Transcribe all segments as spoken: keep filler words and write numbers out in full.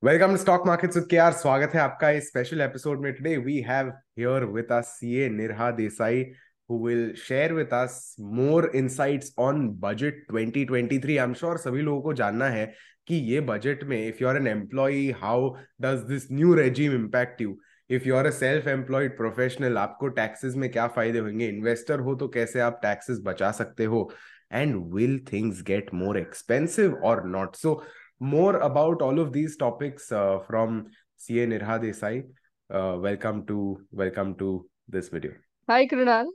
Welcome to stock markets with KR. स्वागत है आपका इस स्पेशल एपिसोड में। Today we have here with us CA Nirha Desai who will share with us more insights on budget twenty twenty-three। I'm sure सभी लोगों को जानना है कि ये बजट में if you are an employee, how does this new regime impact you? If you are a self-employed professional, आपको taxes में क्या फायदे होंगे? इन्वेस्टर हो तो कैसे आप टैक्सेस बचा सकते हो? And will things get more expensive or not? So more about all of these topics uh, from C A Nirha Desai. Uh, welcome to welcome to this video. Hi Krunal.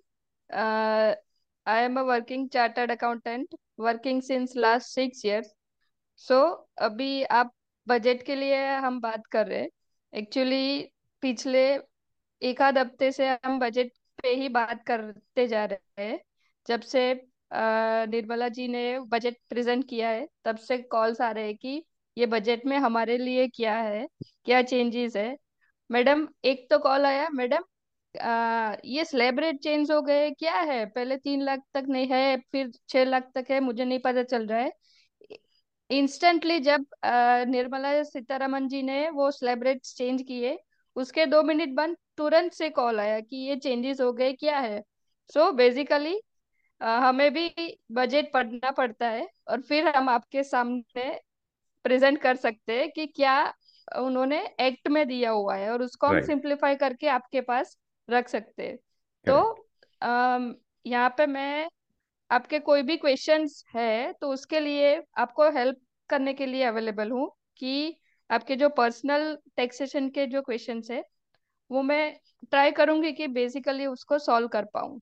Uh, I am a working chartered accountant working since last six years. So अभी आप budget के लिए हम बात कर रहे हैं। Actually पिछले एक आध हफ्ते से हम बजट पे ही बात करते जा रहे हैं। जब से अ, निर्मला जी ने बजट प्रेजेंट किया है तब से कॉल्स आ रहे हैं कि ये बजट में हमारे लिए क्या है, क्या चेंजेस है। मैडम एक तो कॉल आया, मैडम आ, ये स्लैब रेट चेंज हो गए, क्या है, पहले तीन लाख तक नहीं है फिर छह लाख तक है, मुझे नहीं पता चल रहा है। इंस्टेंटली जब अ, निर्मला सीतारमन जी ने वो स्लैब रेट चेंज किए, उसके दो मिनट बाद तुरंत से कॉल आया कि ये चेंजेस हो गए, क्या है। सो बेसिकली हमें भी बजट पढ़ना पड़ता है और फिर हम आपके सामने प्रेजेंट कर सकते हैं कि क्या उन्होंने एक्ट में दिया हुआ है और उसको हम Right. सिंप्लीफाई करके आपके पास रख सकते हैं। तो Correct. अम, यहाँ पे मैं आपके कोई भी क्वेश्चंस है तो उसके लिए आपको हेल्प करने के लिए अवेलेबल हूँ कि आपके जो पर्सनल टैक्सेशन के जो क्वेश्चंस है वो मैं ट्राई करूंगी कि बेसिकली उसको सॉल्व कर पाऊँ।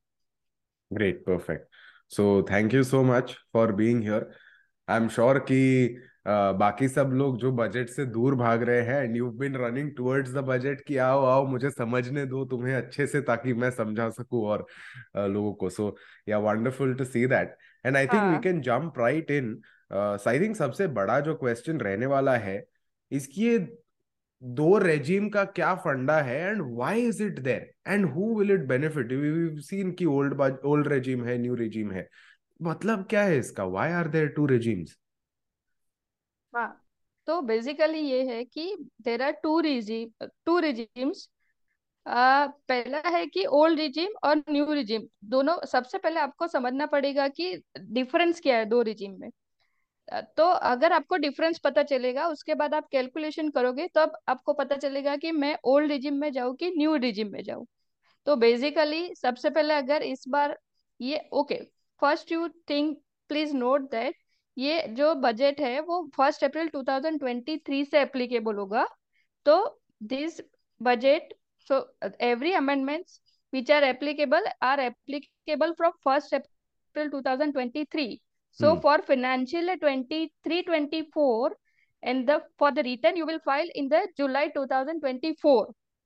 Great. Perfect. So thank you so much for being here. I'm sure कि uh, बाकी सब लोग जो बजट से दूर भाग रहे हैं and you been running towards the budget कि आओ आओ मुझे समझने दो तुम्हें अच्छे से ताकि मैं समझा सकूं और uh, लोगों को। So yeah wonderful to see that and I think we हाँ। Can jump right in. I think सबसे बड़ा जो क्वेश्चन रहने वाला है इसकी ये दो रेजिम का क्या फंडा है and why is it there and who will it benefit. We seen कि ओल्ड ओल्ड रेजिम है, न्यू रेजिम है, मतलब क्या है इसका? Why are there two regimes? हाँ, तो बेसिकली ये है कि there are two regime two regimes. आ, पहला है कि ओल्ड रिजीम और न्यू रिजीम दोनों। सबसे पहले आपको समझना पड़ेगा कि डिफरेंस क्या है दो रिजीम में। अ, तो अगर आपको डिफरेंस पता चलेगा उसके बाद आप कैलकुलेशन करोगे तब आपको पता चलेगा कि मैं ओल्ड रिजीम में जाऊँ कि न्यू रिजीम में जाऊँ। तो बेसिकली सबसे पहले अगर इस बार ये okay, first you think, please note that ये जो बजट है वो first April two thousand twenty three से एप्लीकेबल होगा। तो this budget, so uh, every amendments which are applicable are applicable from first April twenty twenty-three. So hmm. for financial year twenty-three twenty-four, and the for the return you will file in the July twenty twenty-four.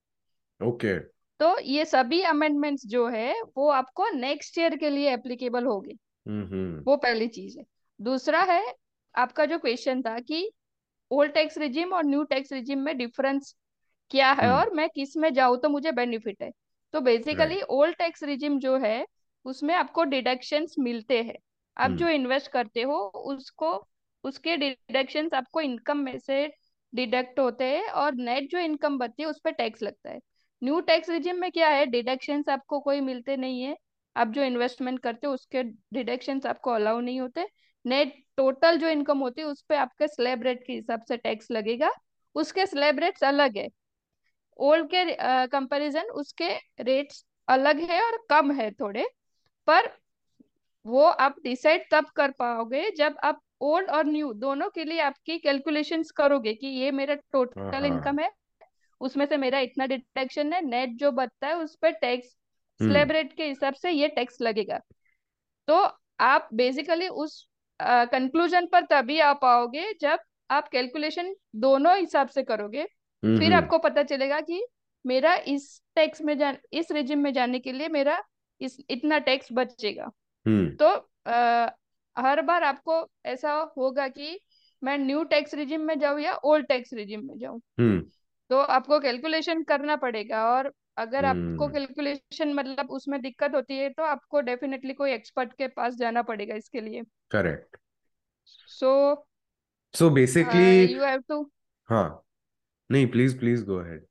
Okay. तो ये सभी amendments जो है वो आपको next year के लिए applicable होगी। हम्म हम्म वो पहली चीज है। दूसरा है, आपका जो क्वेश्चन था कि ओल्ड टैक्स रिजिम और न्यू टैक्स रिजिम में डिफरेंस क्या है हम्म। और मैं किस में जाऊँ तो मुझे बेनिफिट है। तो basically right. Old tax regime जो है उसमें आपको डिडक्शंस मिलते हैं। आप हम्म जो इन्वेस्ट करते हो उसको, उसके डिडक्शंस आपको इनकम में से डिडक्ट होते हैं और नेट जो इनकम बचती है उस पर टैक्स लगता है। न्यू टैक्स रिजिम में क्या है, डिडक्शंस आपको कोई मिलते नहीं है। आप जो इन्वेस्टमेंट करते हो उसके डिडक्शंस आपको अलाउ नहीं होते। नेट टोटल जो इनकम होती है उस पर आपके स्लैब रेट के हिसाब से टैक्स लगेगा। उसके स्लैब रेट्स अलग है। ओल्ड के कंपैरिजन उसके रेट्स अलग है और कम है थोड़े। पर वो आप डिसाइड तब कर पाओगे जब आप ओल्ड और न्यू दोनों के लिए आपकी कैलकुलेशंस करोगे कि ये मेरा हाँ टोटल हाँ। इनकम है, उसमें से मेरा इतना डिडक्शन है, नेट जो बचता है उस पर टैक्स स्लैब हम्म रेट के हिसाब से ये टैक्स लगेगा। तो आप बेसिकली उस कंक्लूजन पर तभी आ पाओगे जब आप कैलकुलेशन दोनों हिसाब से करोगे। हम्म फिर हम्म आपको पता चलेगा कि मेरा इस टैक्स में जान इस रिजिम में जाने के लिए मेरा इस इतना टैक्स बचेगा। हम्म तो आ, हर बार आपको ऐसा होगा कि मैं न्यू टैक्स रिजिम में जाऊँ या ओल्ड टैक्स रिजिम में जाऊँ। हम्म तो आपको कैलकुलेशन करना पड़ेगा और अगर आपको हम्म। कैलकुलेशन मतलब उसमें दिक्कत होती है तो आपको डेफिनेटली कोई एक्सपर्ट के पास जाना पड़ेगा इसके लिए। Correct. So so basically you have to. हाँ, नहीं, please please go ahead.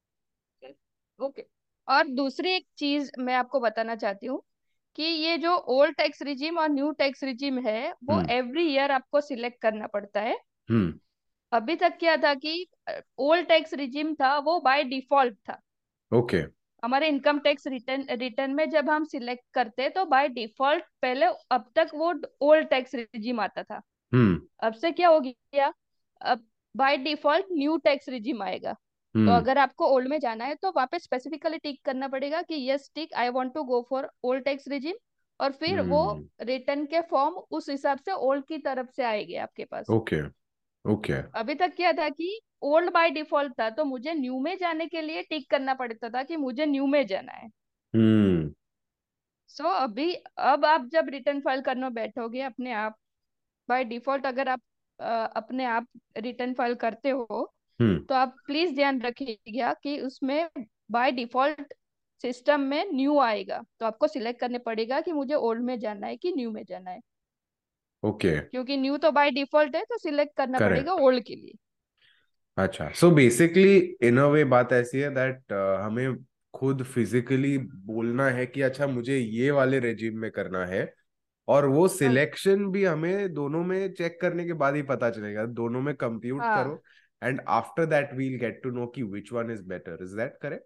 Okay. और दूसरी एक चीज मैं आपको बताना चाहती हूँ कि ये जो ओल्ड टैक्स रिजीम और न्यू टैक्स रिजीम है वो हम्म। एवरी ईयर आपको सिलेक्ट करना पड़ता है। हम्म। अभी तक क्या था कि ओल्ड टैक्स रिजीम था वो बाय डिफॉल्ट था। ओके। हमारे इनकम टैक्स रिटर्न रिटर्न में जब हम सिलेक्ट करते तो बाय डिफॉल्ट पहले अब तक वो ओल्ड टैक्स रिजीम आता था। हम्म। अब से क्या हो गया, अब by default new tax regime आएगा। तो हम्म। अगर आपको ओल्ड में जाना है तो वहां पे स्पेसिफिकली टिक करना पड़ेगा कि yes tick I want to go for old tax regime. और फिर वो हम्म। रिटर्न के फॉर्म उस हिसाब से ओल्ड की तरफ से आएंगे आपके पास। ओके। ओके। अभी तक क्या था कि ओल्ड बाय डिफॉल्ट था तो मुझे न्यू में जाने के लिए टिक करना पड़ता था कि मुझे न्यू में जाना है। हम्म। सो अभी अब आप जब रिटर्न फाइल करने बैठोगे अपने आप बाय डिफॉल्ट अगर आप अ, अपने आप रिटर्न फाइल करते हो हम्म। तो आप प्लीज ध्यान रखिएगा कि उसमें बाय डिफॉल्ट सिस्टम में न्यू आएगा तो आपको सिलेक्ट करने पड़ेगा कि मुझे ओल्ड में जाना है कि न्यू में जाना है। ओके। क्योंकि न्यू तो बाय डिफॉल्ट है तो सिलेक्ट करना पड़ेगा करेक्ट। ओल्ड के लिए। अच्छा, सो बेसिकली इन अ वे बात ऐसी है दैट हमें खुद फिजिकली बोलना है कि अच्छा मुझे ये वाले रेजिम में करना है, और वो राइट। सिलेक्शन भी हमें दोनों में चेक करने के बाद ही पता चलेगा, दोनों में कंप्यूट हाँ। करो, and after that we'll get to know कि which one is better. Is that correct?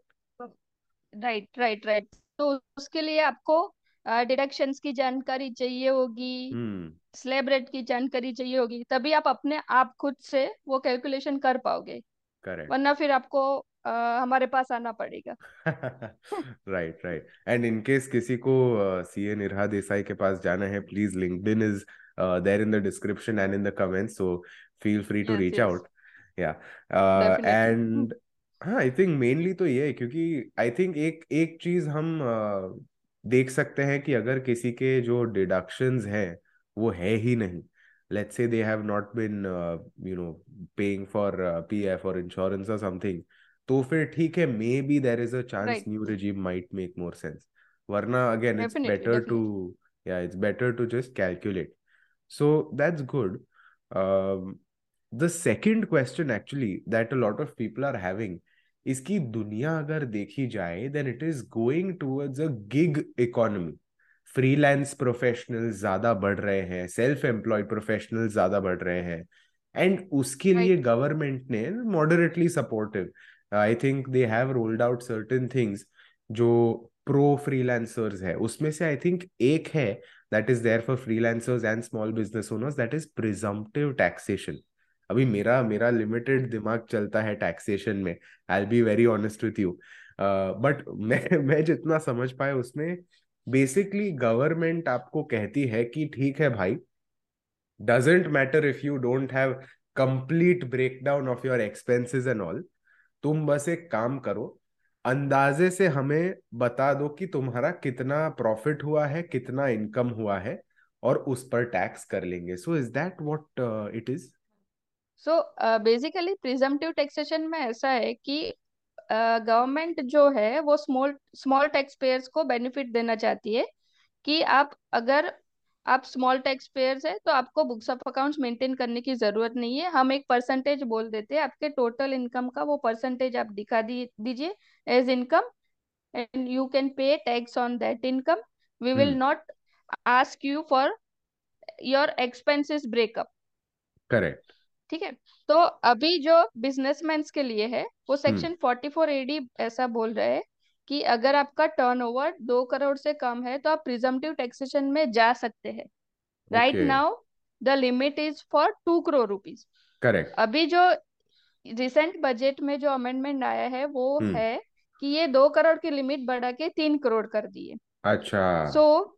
Right right right. तो उसके लिए आपको डिडक्शंस की जानकारी चाहिए होगी, हम्म। स्लैब रेट की जानकारी चाहिए होगी, तभी आप अपने आप खुद से वो कैलकुलेशन कर पाओगे। करेक्ट। वरना फिर आपको अ, हमारे पास आना पड़ेगा। Right, right. And in case किसी को सीए निरहा देसाई के पास जाना है, please LinkedIn is there in the description and in the comments, so feel free to yes reach yes. Out. Yeah. Definitely. And हाँ, आई थिंक मेनली तो ये है, क्योंकि आई थिंक एक एक चीज हम uh, देख सकते हैं कि अगर किसी के जो डिडक्शंस हैं वो है ही नहीं, let's say they have not been uh, you know paying for uh, P F or insurance or something, तो फिर ठीक है, maybe there is a chance right. New regime might make more sense. वरना again it's definitely better to, definitely. yeah, it's better to just calculate. So that's good. um, the second question actually that a lot of people are having, इसकी दुनिया अगर देखी जाए then it is going towards a gig economy. Freelance professionals ज्यादा बढ़ रहे हैं, self employed professionals ज्यादा बढ़ रहे हैं, एंड उसके लिए राइट। गवर्नमेंट ने moderately supportive, I think they have rolled out certain things जो प्रो फ्रीलांसर्स है। उसमें से आई थिंक एक है that is there for freelancers and small business owners, that is presumptive taxation. अभी मेरा मेरा लिमिटेड दिमाग चलता है टैक्सेशन में, I be very honest with you, but मैं मैं जितना समझ पाया उसमें बेसिकली गवर्नमेंट आपको कहती है कि ठीक है भाई, doesn't matter if you don't have complete breakdown of your expenses and all, तुम बस एक काम करो, अंदाजे से हमें बता दो कि तुम्हारा कितना प्रॉफिट हुआ है, कितना इनकम हुआ है, और उस पर टैक्स कर लेंगे। So is that what it is? So basically presumptive taxation में ऐसा है कि गवर्नमेंट जो है वो स्मॉल स्मॉल टैक्स पेयर्स को बेनिफिट देना चाहती है कि आप अगर आप स्मॉल टैक्स पेयर्स है तो आपको बुक्स ऑफ अकाउंट्स मेंटेन करने की जरूरत नहीं है। हम एक परसेंटेज बोल देते हैं आपके टोटल इनकम का, वो परसेंटेज आप दिखा दी दीजिए as income and you can pay tax on that income. We will hmm. Not ask you for your expenses breakup. Correct. ठीक है। तो अभी जो बिजनेसमैन के लिए है वो हम्म। सेक्शन फोर्टी फोर एडी ऐसा बोल रहा है कि अगर आपका टर्नओवर दो करोड़ से कम है तो आप प्रिजम्पटिव टैक्सेशन में जा सकते हैं। Right okay. Now the limit is for two crore rupees. Correct. अभी जो रिसेंट बजट में जो अमेंडमेंट आया है वो हम्म। है कि ये दो करोड़ की लिमिट बढ़ा के तीन करोड़ कर दी है। अच्छा। So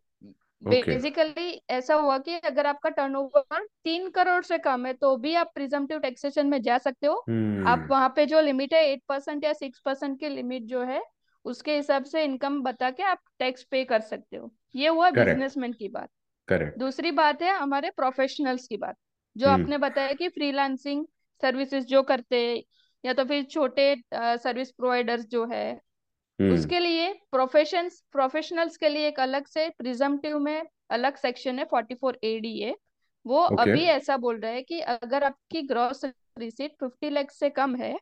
okay. बेसिकली ऐसा हुआ कि अगर आपका टर्नओवर तीन करोड़ से कम है तो भी आप प्रिजम्पटिव टैक्सेशन में जा सकते हो। आप हम्म। वहां पे जो लिमिट है एट परसेंट या सिक्स परसेंट की लिमिट जो है उसके हिसाब से इनकम बता के आप टैक्स पे कर सकते हो। ये हुआ करेक्ट। बिजनेसमैन की बात। करेक्ट। दूसरी बात है हमारे प्रोफेशनल्स की बात। जो हम्म। आपने बताया कि फ्रीलांसिंग सर्विसेज जो करते हैं या तो फिर छोटे सर्विस प्रोवाइडर्स जो है हम्म। उसके लिए प्रोफेशंस प्रोफेशनल्स के लिए एक अलग से प्रिजम्पटिव में अलग सेक्शन है फोर्टी फोर ए डी है। वो ओके। अभी ऐसा बोल रहा है कि अगर आपकी ग्रॉस रिसीट फिफ्टी लाख से कम है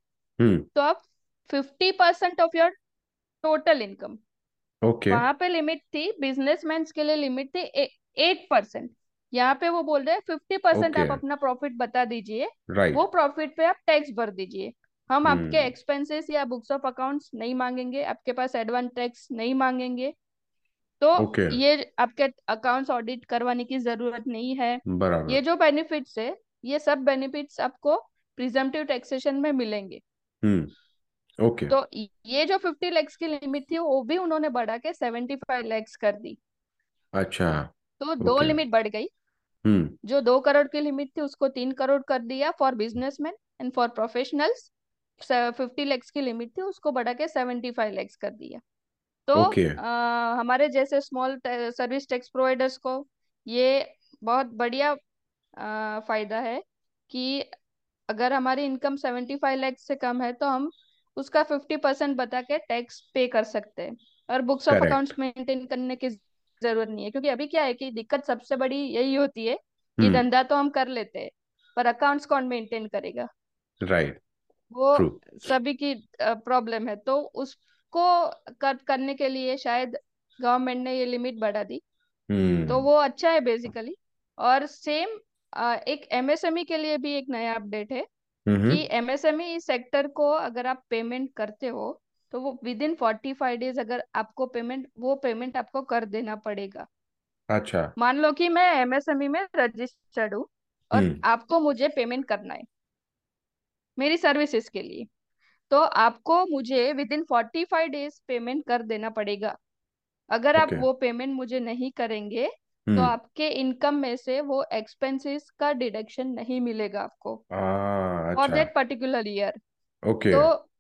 हम्म। तो आप fifty percent of your total income, okay. वहां पे लिमिट थी बिजनेसमैन के लिए, लिमिट थी एट परसेंट। यहाँ पे वो बोल रहे हैं फिफ्टी परसेंट ओके। आप अपना प्रॉफिट बता दीजिए, राइट। वो प्रॉफिट पे आप टैक्स भर दीजिए। हम आपके हम्म। एक्सपेंसेस या बुक्स ऑफ अकाउंट्स नहीं मांगेंगे, आपके पास एडवांस टैक्स नहीं मांगेंगे। तो ओके। ये आपके अकाउंट्स ऑडिट करवाने की जरूरत नहीं है। बराबर। ये जो बेनिफिट्स है, ये सब बेनिफिट्स आपको प्रिजम्पटिव टैक्सेशन में मिलेंगे। हम्म। ओके। तो ये जो फिफ्टी लैक्स की लिमिट थी वो भी उन्होंने बढ़ा के सेवेंटी फाइव लैक्स कर दी। अच्छा। तो दो ओके। लिमिट बढ़ गई। हम्म। जो दो करोड़ की लिमिट थी उसको तीन करोड़ कर दिया for businessman and for professionals. Fifty lakhs की लिमिट थी उसको बढ़ा के सेवेंटी फाइव लैक्स कर दिया। तो ओके। अ, हमारे जैसे स्मॉल सर्विस टैक्स प्रोवाइडर्स को ये बहुत बढ़िया अ, फायदा है कि अगर हमारी इनकम सेवेंटी फाइव लैख से कम है तो हम उसका फिफ्टी परसेंट बता के टैक्स पे कर सकते हैं, और books of correct. Accounts maintain करने की जरूरत नहीं है। क्योंकि अभी क्या है कि दिक्कत सबसे बड़ी यही होती है कि हम्म। धंधा तो हम कर लेते हैं, पर अकाउंट्स कौन मेंटेन करेगा, राइट। वो ट्रू। सभी की प्रॉब्लम है। तो उसको कर, करने के लिए शायद गवर्नमेंट ने ये लिमिट बढ़ा दी। तो हम्म। वो अच्छा है बेसिकली। और सेम एक एमएसएमई के लिए भी एक नया अपडेट है हम्म। कि एमएसएमई सेक्टर को अगर आप पेमेंट करते हो तो वो within forty five days अगर आपको पेमेंट वो पेमेंट आपको कर देना पड़ेगा। अच्छा। मान लो कि मैं एमएसएमई में रजिस्टर्ड हूँ और हम्म। आपको मुझे पेमेंट करना है मेरी सर्विसेज के लिए, तो आपको मुझे within forty five days payment कर देना पड़ेगा। अगर आप ओके। वो पेमेंट मुझे नहीं करेंगे तो हम्म। आपके इनकम में से वो एक्सपेंसेस का डिडक्शन नहीं मिलेगा आपको आ फॉर अच्छा। That particular year. ओके। तो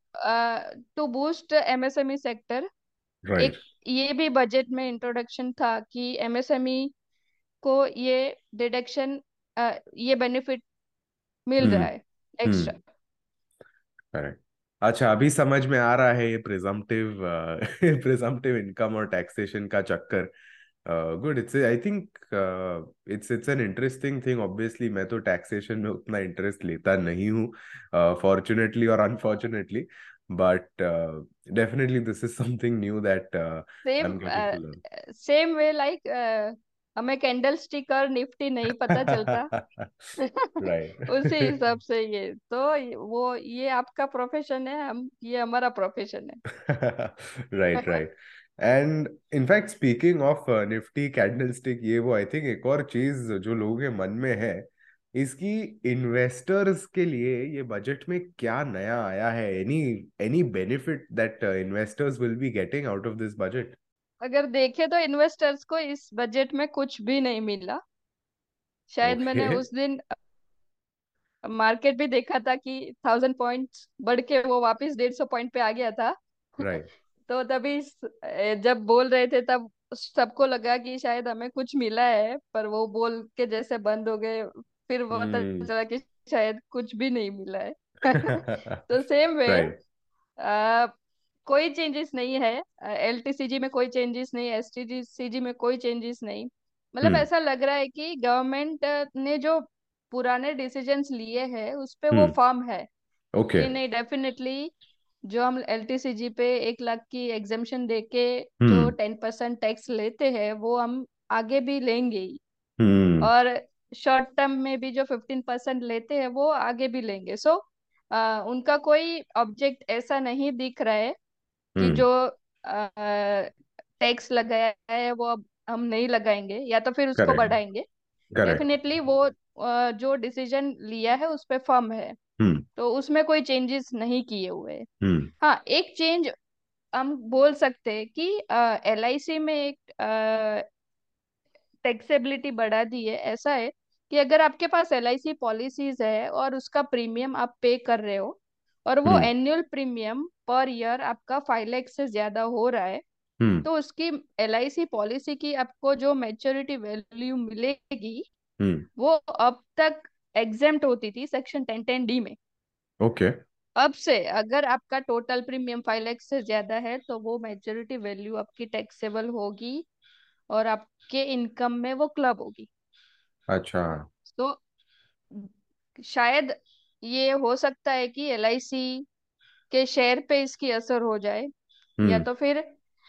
to boost MSME sector, right. एक ये भी बजट में इंट्रोडक्शन था कि एमएसएमई को ये डिडक्शन, ये बेनिफिट मिल रहा हम्म। है हम्म। एक्स्ट्रा। करेक्ट। अच्छा, अभी समझ में आ रहा है ये प्रिजम्पटिव प्रिजम्पटिव इनकम और टैक्सेशन का चक्कर। Good. It's I think it's it's an interesting thing. Obviously मैं तो टैक्सेशन में उतना इंटरेस्ट लेता नहीं हूँ, फॉर्चुनेटली और unfortunately, but definitely this is something new that I same am getting to learn. Same way like हमें कैंडल स्टिक और निफ्टी नहीं पता चलता। उसी राइट। हिसाब से ये तो ये- वो ये आपका प्रोफेशन है, हम ये हमारा प्रोफेशन राइट, है। Right. And in fact speaking of Nifty candlestick, ये वो आई थिंक एक और चीज जो लोगों के मन में है, इसकी इन्वेस्टर्स के लिए ये बजट में क्या नया आया है? Any any benefit that investors will be getting out of this budget? अगर देखे तो इन्वेस्टर्स को इस बजट में कुछ भी नहीं मिला। शायद ओके। मैंने उस दिन मार्केट भी देखा था कि थाउजेंड पॉइंट्स बढ़ के वो वापस डेढ़ सौ पॉइंट पे आ गया था। राइट। तो तभी स- ए, जब बोल रहे थे तब सबको लगा कि शायद हमें कुछ मिला है, पर वो बोल के जैसे बंद हो गए, फिर वो पता हम्म। चला कि शायद कुछ भी नहीं मिला है। तो सेम वे राइट। कोई चेंजेस नहीं है, एलटीसीजी में कोई चेंजेस नहीं, एसटीसीजी में कोई चेंजेस नहीं। मतलब हम्म। ऐसा लग रहा है कि गवर्नमेंट ने जो पुराने डिसीजंस लिए हैं उस पे वो हम्म। फर्म है ओके। कि नहीं, डेफिनेटली जो हम एलटीसीजी पे एक लाख की एग्जामेशन देके जो हम्म। टेन परसेंट टैक्स लेते हैं वो हम आगे भी लेंगे ही। हम्म। और शॉर्ट टर्म में भी जो फिफ्टीन परसेंट लेते हैं वो आगे भी लेंगे। सो उनका कोई ऑब्जेक्ट ऐसा नहीं दिख रहा है कि हम्म। जो टैक्स लगाया है वो अब हम नहीं लगाएंगे या तो फिर उसको करेक्ट। बढ़ाएंगे। करेक्ट। डेफिनेटली वो अ, जो डिसीजन लिया है उस पे फर्म है, हम्म। तो उसमें कोई चेंजेस नहीं किए हुए हैं। हम्म। हाँ, एक चेंज हम बोल सकते हैं कि एलआईसी में एक टैक्सेबिलिटी बढ़ा दी है। ऐसा है कि अगर आपके पास एलआईसी पॉलिसीज है और उसका प्रीमियम आप पे कर रहे हो और वो हम्म। एनुअल प्रीमियम पर ईयर आपका फाइव लाख से ज्यादा हो रहा है, हम्म। तो उसकी एलआईसी पॉलिसी की आपको जो मैच्योरिटी वैल्यू मिलेगी हम्म। वो अब तक एग्जेम्प्ट होती थी section ten ten D okay. ओके। अब से अगर आपका टोटल प्रीमियम फाइव लाख से ज्यादा है तो वो मैच्योरिटी वैल्यू आपकी टैक्सेबल होगी और आपके इनकम में वो क्लब होगी। अच्छा। तो शायद ये हो सकता है कि एलआईसी के शेयर पे इसकी असर हो जाए, या हम्म। तो फिर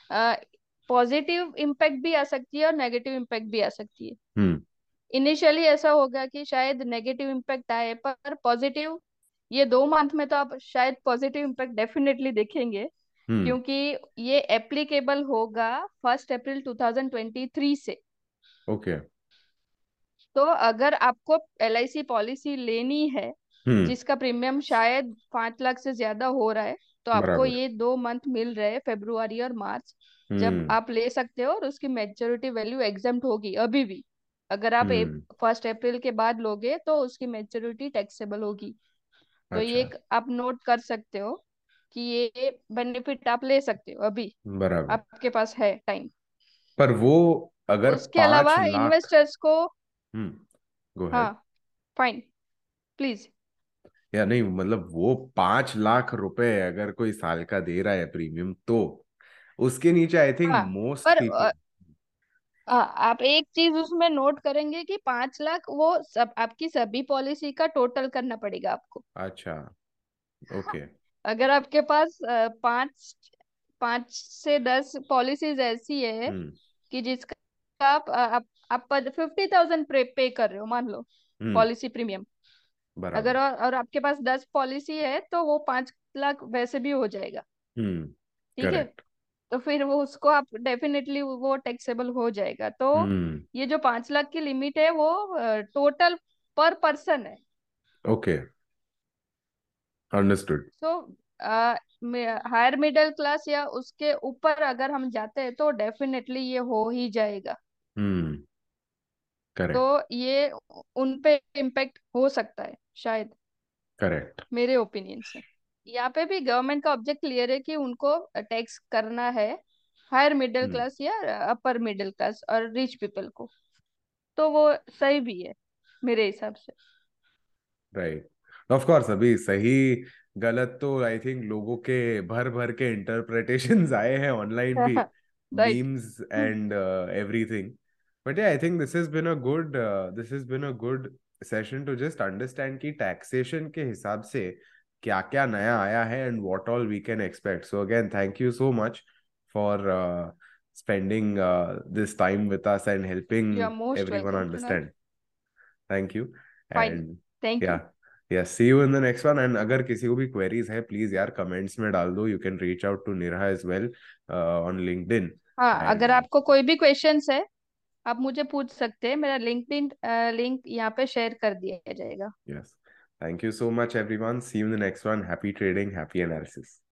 पॉजिटिव इम्पैक्ट भी आ सकती है और नेगेटिव इम्पैक्ट भी आ सकती है। हम्म। इनिशियली ऐसा होगा कि शायद नेगेटिव इम्पैक्ट आए, पर पॉजिटिव, ये दो मंथ में तो आप शायद पॉजिटिव इम्पैक्ट डेफिनेटली देखेंगे, हम्म। क्योंकि ये एप्लीकेबल होगा first April two thousand twenty three से। ओके। तो अगर आपको एल आई सी पॉलिसी लेनी है हम्म। जिसका प्रीमियम शायद पांच लाख से ज्यादा हो रहा है, तो आपको बराबर। ये दो मंथ मिल रहे हैं, फेब्रुआरी और मार्च, जब हम्म। आप ले सकते हो, और उसकी मेच्योरिटी वैल्यू एग्जाम्प्ट होगी अभी भी। अगर आप हम्म। फर्स्ट अप्रैल के बाद लोगे तो उसकी मेच्योरिटी टैक्सेबल होगी। तो ये अच्छा। एक आप नोट कर सकते हो कि ये बेनिफिट आप ले सकते हो अभी, बराबर। आपके पास है टाइम। पर वो अगर उसके पांच अलावा लाख इन्वेस्टर्स को, हम्म, गो हाँ, अहेड। Fine, please. या नहीं, मतलब वो पांच लाख रुपए अगर कोई साल का दे रहा है प्रीमियम, तो उसके नीचे आई थिंक हाँ, मोस्ट पर पीपल। अ, हाँ, आप एक चीज उसमें नोट करेंगे कि पांच लाख वो सब आपकी सभी पॉलिसी का टोटल करना पड़ेगा आपको। अच्छा। ओके। अगर आपके पास अ, पांच पांच से दस पॉलिसीज ऐसी है हम्म। कि जिसका आप आप आप फिफ्टी थाउजेंड पे पे कर रहे हो, मान लो, हम्म। Policy premium. बराबर। अगर और, और आपके पास दस पॉलिसी है तो वो पांच लाख वैसे भी हो जाएगा। हम्म। ठीक है, करेक्ट। तो फिर वो उसको आप डेफिनेटली वो टैक्सेबल हो जाएगा। तो हम्म। ये जो पांच लाख की लिमिट है वो टोटल पर पर्सन है। Okay. Understood. So higher middle class या उसके ऊपर अगर हम जाते हैं तो डेफिनेटली ये हो ही जाएगा। हम्म। तो करेक्ट। ये उन पे इम्पेक्ट हो सकता है शायद, करेक्ट। मेरे ओपिनियन से। यहाँ पे भी गवर्नमेंट का ऑब्जेक्ट क्लियर है कि उनको टैक्स करना है हायर मिडिल हम्म। क्लास या अपर मिडिल क्लास और रिच पीपल को। तो वो सही भी है मेरे हिसाब से। राइट। ऑफ कोर्स अभी सही गलत तो आई थिंक लोगों के भर भर के इंटरप्रिटेशंस आए हैं ऑनलाइन भी, right. Memes and everything. But I think this has been a good this has been a good session to just understand कि टैक्सेशन के हिसाब से क्या क्या नया आया है and what all we can expect. So again thank you so much for spending uh, this time with us and you are helping most everyone welcome Kunal. understand. Thank you. फाइन, And thank you. yeah, yeah, see you in the next one. And अगर किसी को भी queries है, please यार comments में डाल दो. You can reach out to Nirha as well uh, on LinkedIn. हाँ, अगर And आपको कोई भी क्वेश्चंस है आप मुझे पूछ सकते हैं। मेरा लिंक्डइन लिंक यहाँ पे शेयर कर दिया जाएगा। yes, thank you so much everyone. See you in the next one. Happy trading, happy analysis.